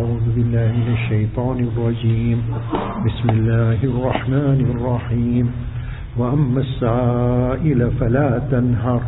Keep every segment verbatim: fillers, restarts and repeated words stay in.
أعوذ بالله من الشيطان الرجيم بسم الله الرحمن الرحيم وأما السائل فلا تنهر.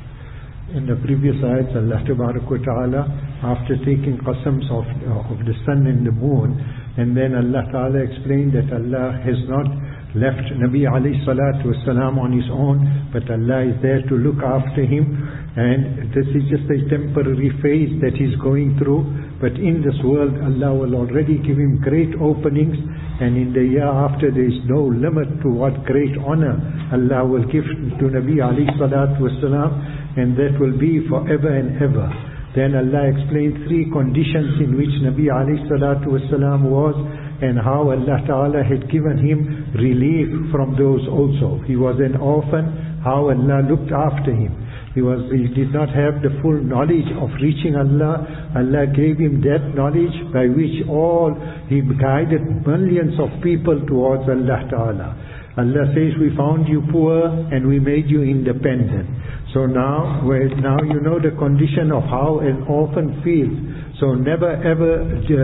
In the previous ayats, Allah Tabarak wa Ta'ala, after taking qasams of, of the sun and the moon, and then Allah Ta'ala explained that Allah has not left Nabi alayhi salatu wasalam on his own, but Allah is there to look after him, and this is just a temporary phase that he's going through. But in this world, Allah will already give him great openings, and in the year after there is no limit to what great honor Allah will give to Nabi alayhi salatu wasalam, and that will be forever and ever. Then Allah explained three conditions in which Nabi alayhi salatu wasalam was, and how Allah Ta'ala had given him relief from those also. He was an orphan, how Allah looked after him. He was, he did not have the full knowledge of reaching Allah. Allah gave him that knowledge by which all, he guided millions of people towards Allah Ta'ala. Allah says, we found you poor and we made you independent. So now, where, now you know the condition of how an orphan feels. So never ever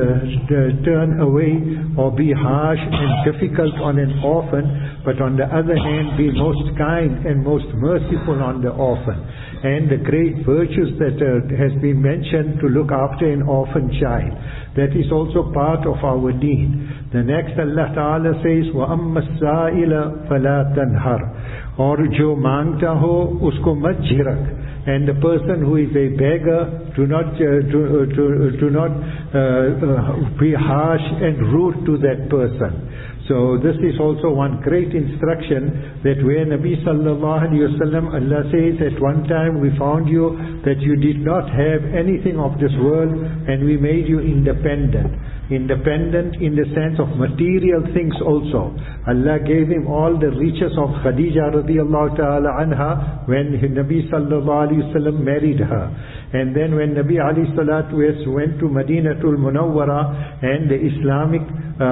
uh, turn away or be harsh and difficult on an orphan, but on the other hand be most kind and most merciful on the orphan. And the great virtues that uh, has been mentioned to look after an orphan child, that is also part of our deen. The next Allah Ta'ala says, وَأَمَّا السَّائِلَ فَلَا تَنْهَرْ, or jo mangta ho usko mat jhirak. And the person who is a beggar, do not uh, do, uh, do, do not uh, uh, be harsh and rude to that person. So this is also one great instruction, that where Nabi sallallahu alaihi wasallam, Allah says, at one time we found you that you did not have anything of this world, and we made you independent. Independent in the sense of material things also. Allah gave him all the riches of Khadija radiallahu ta'ala anha when Nabi sallallahu alaihi wasallam married her. And then when Nabi alayhi salatu went to Madinatul Munawwara and the Islamic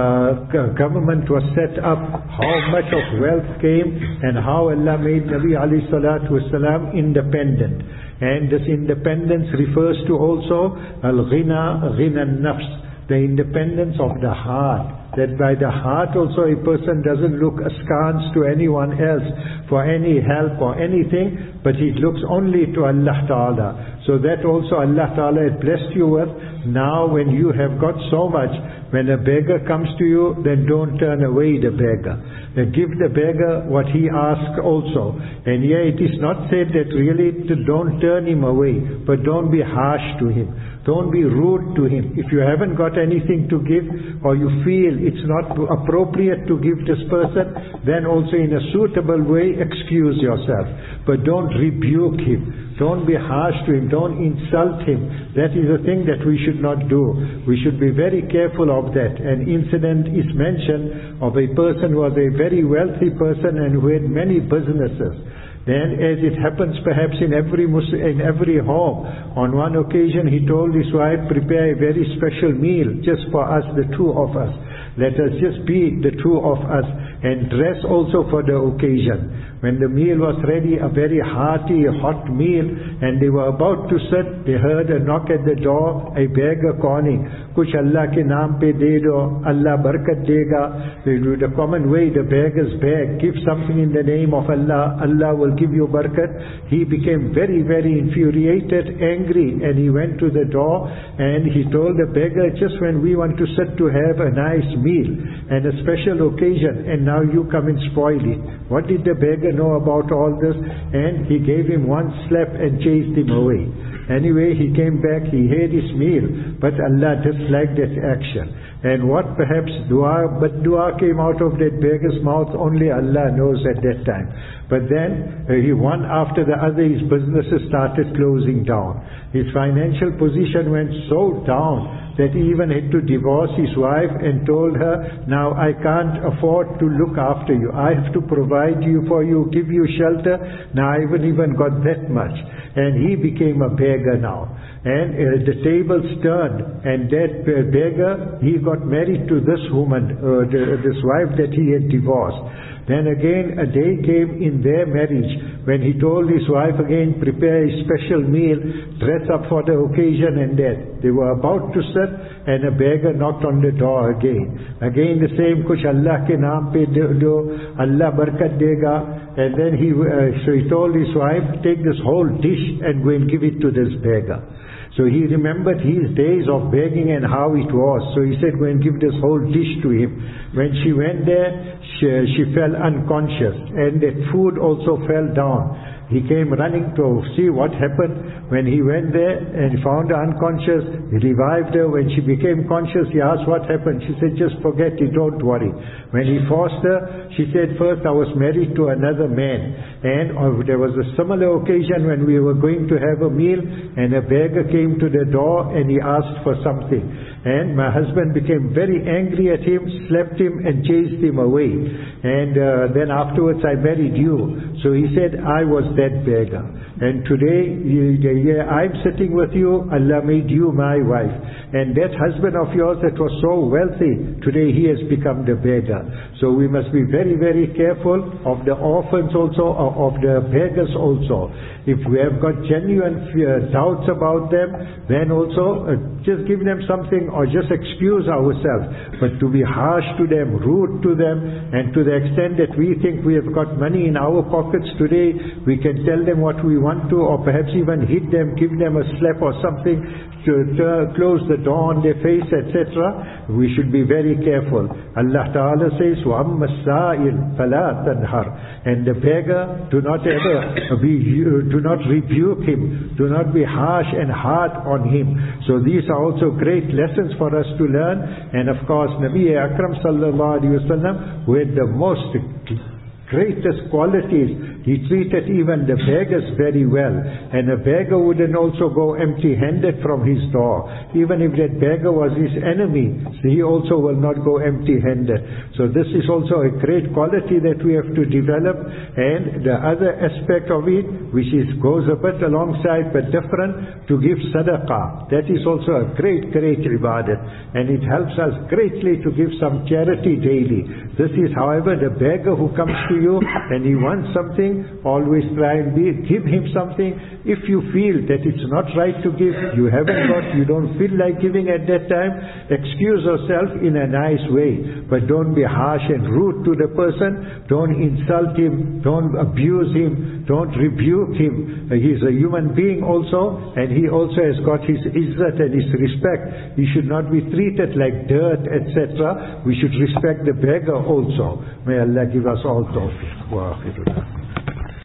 uh, government was set up, how much of wealth came and how Allah made Nabi alayhi salatu wasalam independent. And this independence refers to also al-ghina, ghina an-nafs, the independence of the heart. That by the heart also a person doesn't look askance to anyone else for any help or anything, but he looks only to Allah Ta'ala. So that also Allah Ta'ala has blessed you with. Now when you have got so much, when a beggar comes to you, then don't turn away the beggar. Then give the beggar what he asks also. And yeah, it is not said that really to don't turn him away, but don't be harsh to him. Don't be rude to him. If you haven't got anything to give, or you feel it's not appropriate to give this person, then also in a suitable way excuse yourself. But don't rebuke him. Don't be harsh to him. Don't insult him. That is a thing that we should not do. We should be very careful of that. An incident is mentioned of a person who was a very wealthy person and who had many businesses. Then, as it happens perhaps in every Muslim, in every home, on one occasion he told his wife, prepare a very special meal just for us, the two of us. Let us just be the two of us, and dress also for the occasion. When the meal was ready, a very hearty, hot meal, and they were about to sit, they heard a knock at the door, a beggar calling, Kuch Allah ke naam pe de do, Allah barakat dega. The common way, the beggars beg, give something in the name of Allah, Allah will give you barakat. He became very, very infuriated, angry, and he went to the door, and he told the beggar, just when we want to sit to have a nice meal, and a special occasion, and now you come and spoil it. What did the beggar know about all this? And he gave him one slap and chased him away. Anyway, he came back, he had his meal, but Allah disliked that action. And what perhaps dua, but dua came out of that beggar's mouth, only Allah knows at that time. But then, uh, he one after the other, his businesses started closing down. His financial position went so down that he even had to divorce his wife and told her, now I can't afford to look after you. I have to provide you for you, give you shelter. Now I haven't even got that much. And he became a beggar now. and uh, the tables turned, and that uh, beggar, he got married to this woman, uh, the, this wife that he had divorced. Then again a day came in their marriage when he told his wife again, prepare a special meal, dress up for the occasion and that. They were about to sit and a beggar knocked on the door again. Again the same, kuch Allah ke naam pe do, Allah barakat dega. And then he, uh, so he told his wife, take this whole dish and go and give it to this beggar. So he remembered his days of begging and how it was. So he said, go and give this whole dish to him. When she went there, she, she fell unconscious, and that food also fell down. He came running to see what happened. When he went there and found her unconscious, he revived her. When she became conscious, he asked what happened. She said, just forget it, don't worry. When he forced her, she said, first I was married to another man, and uh, there was a similar occasion when we were going to have a meal, and a beggar came to the door and he asked for something. And my husband became very angry at him, slapped him and chased him away. And uh, then afterwards I married you. So he said, I was that beggar. And today, yeah, I'm sitting with you, Allah made you my wife. And that husband of yours that was so wealthy, today he has become the beggar. So we must be very, very careful of the orphans also, of the beggars also. If we have got genuine fear, doubts about them, then also uh, just give them something or just excuse ourselves. But to be harsh to them, rude to them, and to the extent that we think we have got money in our pockets today, we can tell them what we want to, or perhaps even hit them, give them a slap or something, to, to close the door on their face, et cetera. We should be very careful. Allah Ta'ala says, وَأَمَّا السَّائِلْ فَلَا تَنْهَرْ. And the beggar, do not ever be, do not rebuke him, do not be harsh and hard on him. So these are also great lessons for us to learn. And of course, Nabi Akram Sallallahu Alaihi Wasallam, who had the most greatest qualities, he treated even the beggars very well. And a beggar wouldn't also go empty-handed from his door. Even if that beggar was his enemy, he also will not go empty-handed. So this is also a great quality that we have to develop. And the other aspect of it, which is goes a bit alongside but different, to give sadaqah. That is also a great, great ibadat. And it helps us greatly to give some charity daily. This is, however, the beggar who comes to you and he wants something, always try and be, give him something. If you feel that it's not right to give, you haven't got, you don't feel like giving at that time, excuse yourself in a nice way. But don't be harsh and rude to the person. Don't insult him. Don't abuse him. Don't rebuke him. He's a human being also, and he also has got his izzat and his respect. He should not be treated like dirt, et cetera. We should respect the beggar also. May Allah give us all tawfiq. Wa akhiru.